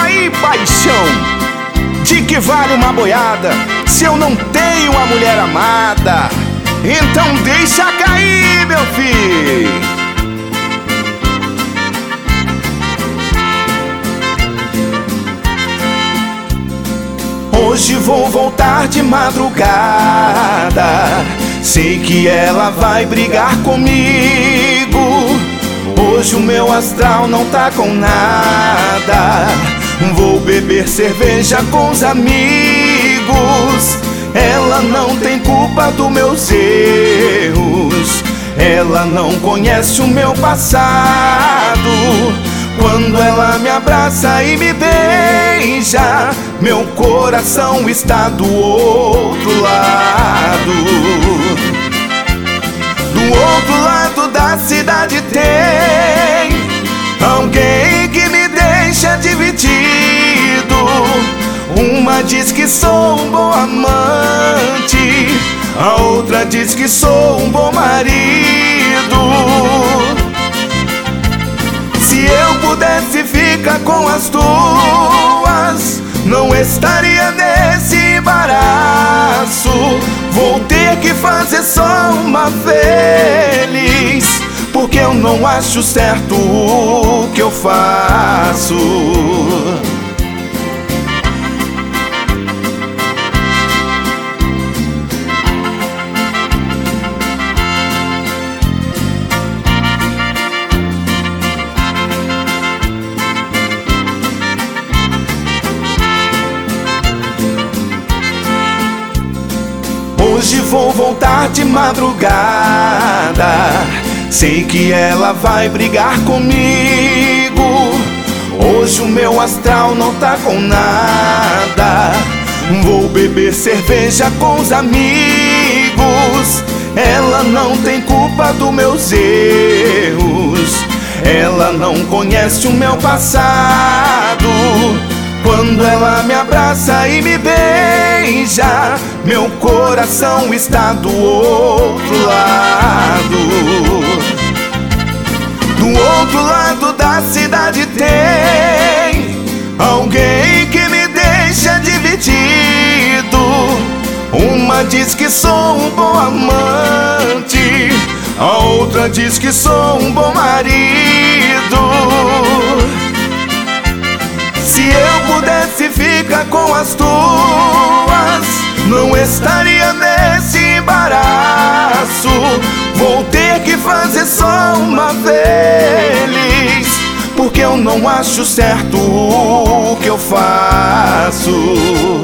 aí, paixão? De que vale uma boiada se eu não tenho a mulher amada? Então deixa cair, meu filho. Hoje vou voltar de madrugada, sei que ela vai brigar comigo. Hoje o meu astral não tá com nada, vou beber cerveja com os amigos. Ela não tem culpa dos meus erros, ela não conhece o meu passado. Quando ela me abraça e me beija, meu coração está do outro lado. Do outro lado da cidade tem alguém que me deixa dividido. Uma diz que sou um bom amante, a outra diz que sou um bom marido. Se eu pudesse ficar com as duas, não estaria nesse embaraço. Vou ter que fazer só uma feliz, porque eu não acho certo o que eu faço. Hoje vou voltar de madrugada, sei que ela vai brigar comigo. Hoje o meu astral não tá com nada, vou beber cerveja com os amigos. Ela não tem culpa dos meus erros, ela não conhece o meu passado. Quando ela me abraça e me beija, meu coração está do outro lado. Do outro lado da cidade tem alguém que me deixa dividido. Uma diz que sou um bom amante, a outra diz que sou um bom marido. Se eu pudesse ficar com as duas, não estaria nesse embaraço. Vou ter que fazer só uma feliz, porque eu não acho certo o que eu faço.